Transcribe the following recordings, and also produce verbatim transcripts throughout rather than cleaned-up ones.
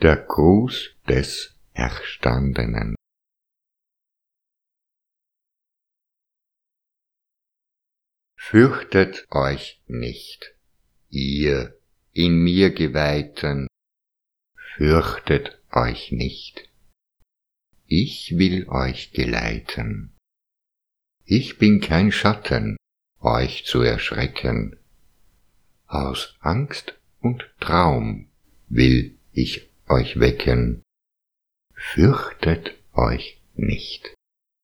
Der Gruß des Erstandenen. Fürchtet euch nicht, ihr in mir Geweihten, fürchtet euch nicht. Ich will euch geleiten. Ich bin kein Schatten, euch zu erschrecken. Aus Angst und Traum will ich euch wecken. Fürchtet euch nicht.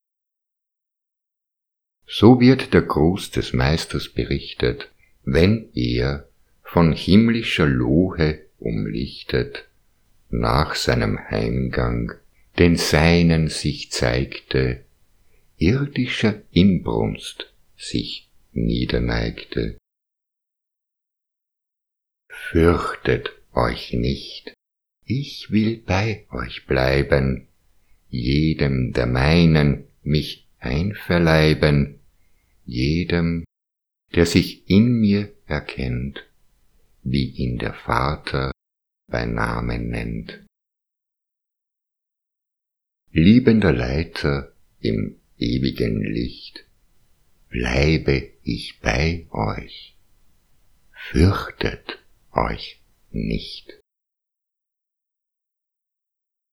So wird der Gruß des Meisters berichtet, wenn er, von himmlischer Lohe umlichtet, nach seinem Heimgang den Seinen sich zeigte, irdischer Inbrunst sich niederneigte. Fürchtet euch nicht, ich will bei euch bleiben, jedem der meinen mich einverleiben, jedem, der sich in mir erkennt, wie ihn der Vater bei Namen nennt. Liebender Leiter im ewigen Licht, bleibe ich bei euch, fürchtet euch nicht.